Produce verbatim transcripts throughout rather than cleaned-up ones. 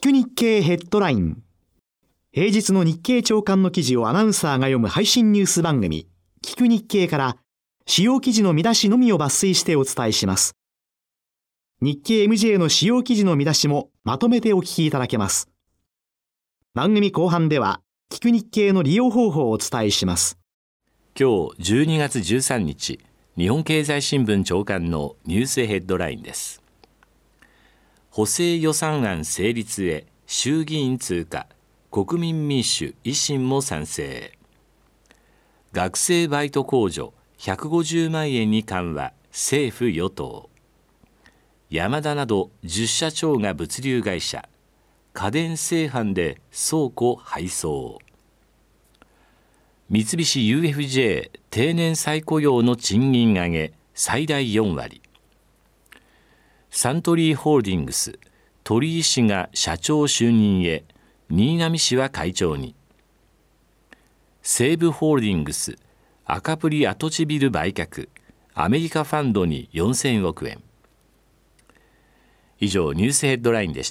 く日経ヘッドライン。平日の日経朝刊の記事をアナウンサーが読む配信ニュース番組、聞く日経から主要記事の見出しのみを抜粋してお伝えします。日経 エムジェー の主要記事の見出しもまとめてお聞きいただけます。番組後半では、聞く日経の利用方法をお伝えします。 今日じゅうにがつじゅうさんにち、日本経済新聞朝刊のニュースヘッドラインです。補正予算案成立へ衆議院通過、国民民主維新も賛成。学生バイト控除ひゃくごじゅうまんえんに緩和、政府与党。ヤマダなどじゅっしゃちょうが物流会社、家電製販で倉庫配送。三菱 ユーエフジェー 定年再雇用の賃金上げ最大よんわり。サントリーホールディングス、鳥井氏が社長就任へ、新浪氏は会長に。西武ホールディングス、赤プリ跡地ビル売却、アメリカファンドによんせんおくえん。以上、ニュースヘッドラインでした。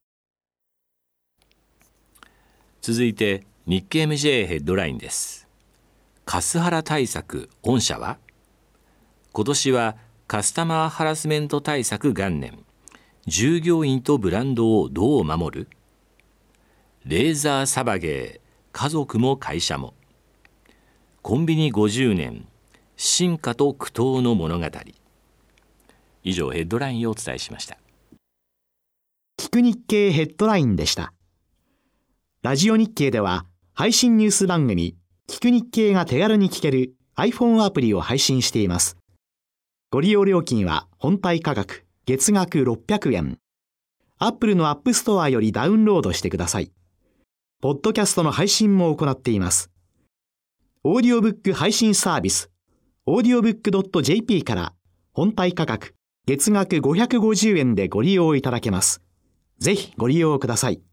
続いて日経 エムジェー ヘッドラインです。カスハラ対策御社は？今年はカスタマーハラスメント対策元年。従業員とブランドをどう守る？レーザーサバゲー、家族も会社も。コンビニごじゅうねん、進化と苦闘の物語。以上、ヘッドラインをお伝えしました。 聞く日経ヘッドラインでした。ラジオ日経では配信ニュース番組聞く日経が手軽に聞ける iPhone アプリを配信しています。ご利用料金は本体価格月額ろっぴゃくえん。Apple の App Store よりダウンロードしてください。ポッドキャストの配信も行っています。オーディオブック配信サービス オーディオブックドットジェーピー から本体価格月額ごひゃくごじゅうえんでご利用いただけます。ぜひご利用ください。